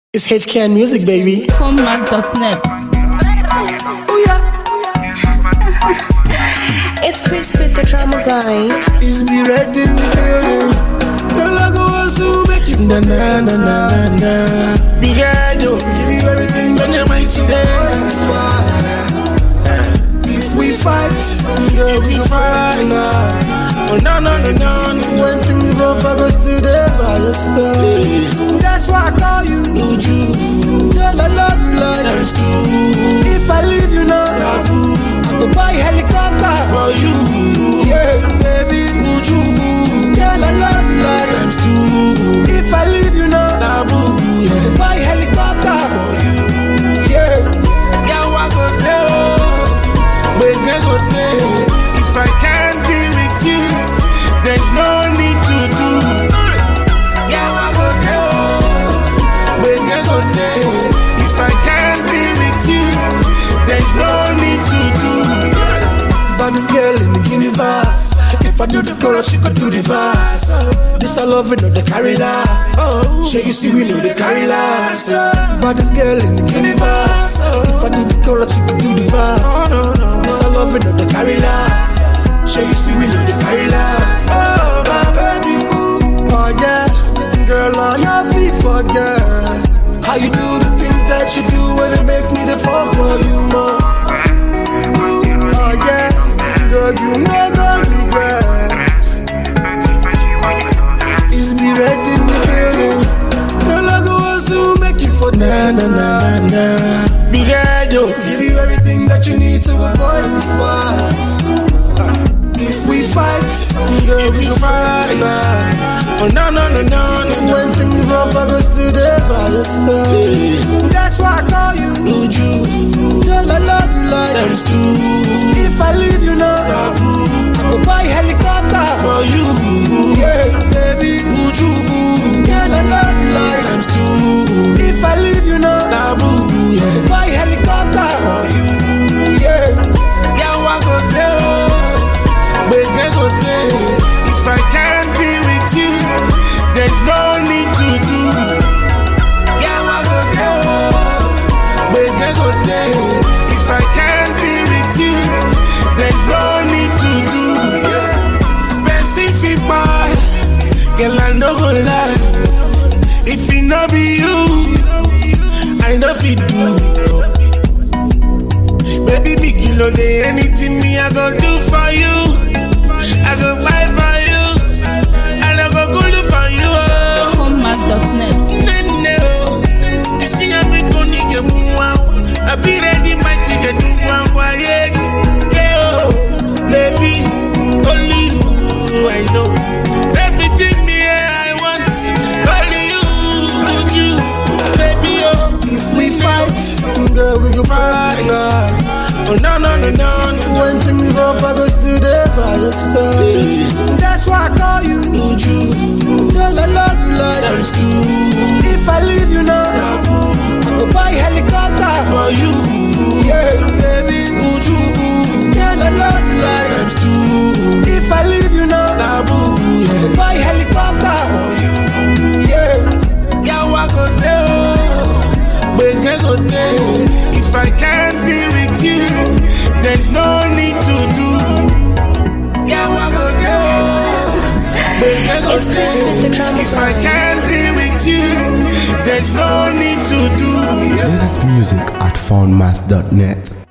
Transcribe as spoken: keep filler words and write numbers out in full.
It's H K N Music, baby. Foammax dot net. Oh yeah. It's Chris with the drama guy. It's be red in the building. Girl, I go on to make you na na na na na. Be red, yo. Give you everything that you might today. If we fight, girl, we fight now. Oh no no no no no. When things go for us today by your side. That's why I call you Uju. Girl, I love you like times two. If I leave you now, I go buy helicopter for you. Yeah, baby, Uju. Girl, I love you like times two. If I leave you now, I go buy helicopter for you. Yeah, yeah, I go there. We can go there. If I can't be with you, there's no need to do. Yeah, I go there. We can go there. If I can't be with you, there's no need to do. Baddest girl in the universe. If I do the chorus, she could do the verse. This I love it, no they carry last. Oh, sure you see we know they carry last. Baddest girl in the universe. If I do the chorus, she could do the verse. Oh no no. This I love it, no they carry last. Sure you see we know they carry last. Oh my baby, ooh, oh yeah. Girl, on your feet, forget how you do the things that you do when they make me the fall for you more. Ooh, oh yeah. Girl, you never regret. It's be red in the building. Girl, I go on to make you for na na na na. Be red, yo. Give you everything that you need to avoid the fight. If we fight, girl, if we fight, nah. Oh no no no no no. When things rough, I go still there by your side. That's why I call you Uju. Girl, I love you like times two. If I leave you now, I go buy helicopter for you. Yeah, baby, Uju. Girl, I love you like times two. If I leave you now, I go buy helicopter for you. Yeah, yeah, I go there. We can go there. If I can't be with you, there's no need to do. Yeah, I go there. We can go there. If I can't be with you, there's no need to do. Best if it pass, girl, I no go lie. If it no be you, I know if it do. Baby, big you know they anything me I go do for you. I go buy for you, and I go good for you. Oh. Foammax dot net. No, you see I'm going to get from wow. I be ready, my ticket to one quiet. Yeah, oh, baby, only you I know. Everything me I want, only you, only you, baby. Oh, if we fight, girl, we go fight. Oh no no no no no. When things rough, I go still there by your side. That's why I call you Uju. Girl, I love you like times two. If I leave you now, I go buy helicopter for you. Yeah, baby, Uju. Girl, I love you like times two. If I leave you now, I go buy helicopter for you. Yeah, yeah, I go there. We can go there. If I can't be with you, there's no need to do. Yeah, I go there. We can go It's Chris with the there. drama If I guy. can't be with you, there's no need to do. Latest music at foammax dot net.